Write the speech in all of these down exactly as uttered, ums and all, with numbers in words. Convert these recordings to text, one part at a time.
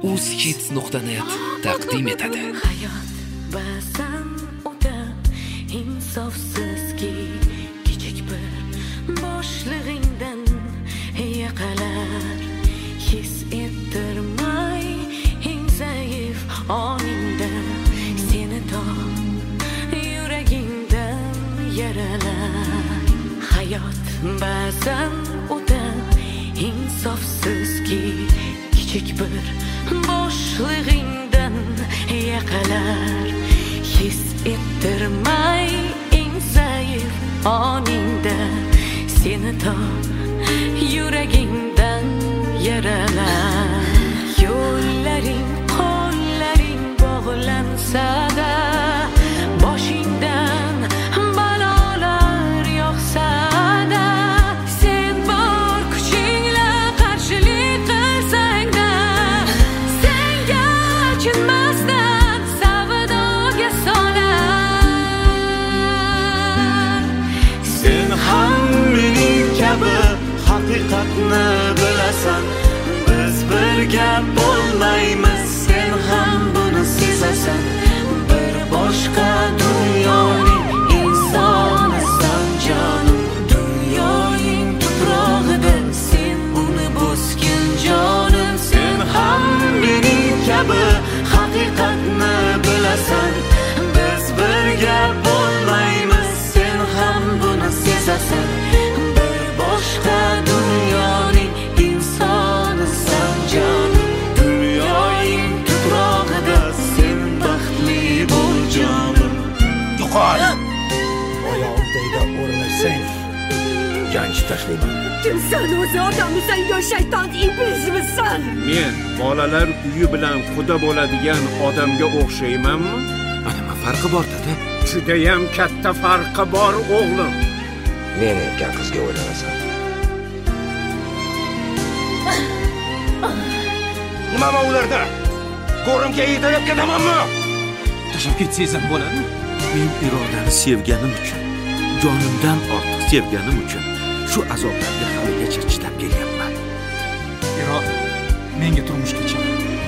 uzhits nuqta net taqdim etadi. Hayot ba'zan o'ta insofsizki, kichik bir boshlig'ingdan yaqalar, his ettirmay eng zaif oningda seni top yuragingdan yaralar. Hayot ba'zan o'ta insofsizki, kichik bir boshlig'ingdan yaqalar, his ettirmay eng zaif oningda seni top yuragingdan yaralar. Yo'llaring, qo'llaring bog'lansa-da, boshingdan balolar yog'sa-da, sen bor kuchingla qarshilik qilsang-da, senga achinmasdan savdoga solar. Sen ham mening kabi haqiqatni bilasan, biz birga bo'lmaymiz, sen ham buni sezasan. Bir boshqa dunyoning insonisan jonim, dunyoning tuprog'ida sen uni bosgan jonim. Sen ham mening kabi haqiqatni bilasan, biz birga bo'lmaymiz, sen ham buni sezasan. Bir boshqa dunyoning insonisan jonim, dunyoning tuprog'ida sen baxtli bo'l jonim. Yo'qol! Oyog'imda o'rnashsang, janji tashlayman. Kimsan o'zi, odammisan yo shayton iblismisan? Men bolalar uyi bilan quda bo'ladigan odamga o'xshaymanmi? Nima farqi bor dedi? Judayam katta farqi bor o'g'lim. Men erkak qizga o'ylanasan. Nima bu ularda? Ko'rimga yetarib ketamanmi? Tashlab ketsangiz bo'ladimi? Men Irodani sevganim uchun, jonimdan ortiq sevganim uchun shu azoblarga haligacha chidab kelyapman. Irod, menga turmushga chiq.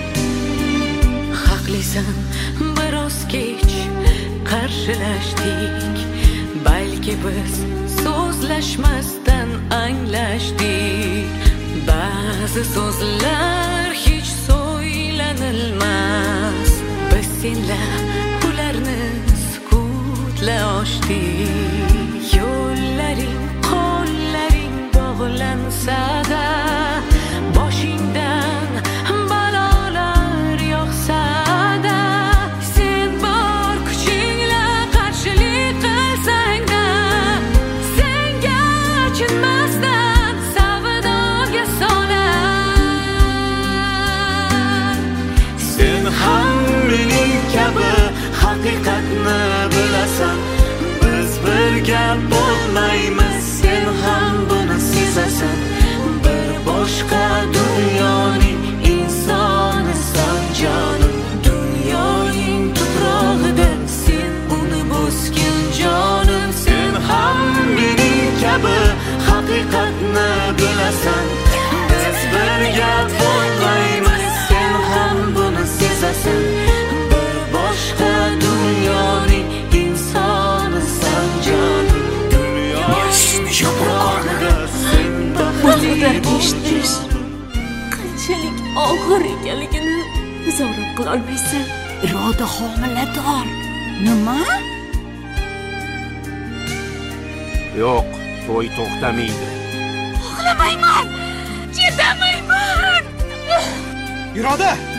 Haqlisan, biroz kech qarshilashdik, balki biz so'zlashmasdan anglashdik. Ba'zi so'zlar hech so'ylanilmas, biz senla ularni sukutla ochdik. Yo'llaring, qo'llaring bog'lansa-da, boshingdan balolar yog'sa-da, sen bor kuchingla qarshilik qilsang-da, senga achinmasdan savdoga solar. Sen ham mening kabi haqiqatni bilasan, biz birga bo'lmaymiz, sen ham buni sezasan. Bir boshqa dunyoning insonisan jonim, dunyoning tuprog'ida sen uni bosgan jonim. Sen ham mening kabi haqiqatni bilasan, biz birga bo'lmaymiz, sen ham buni sezasan. Bir boshqa dunyoning insonisan jonim, dunyoning tuprog'ida sen baxtli Eshitish qanchalik og'ir ekanligini nazorat qila olmaysan. Iroda homilador. Nima? Yo'q, to'y to'xtamaydi. Xohlamayman. Chidamayman. Iroda,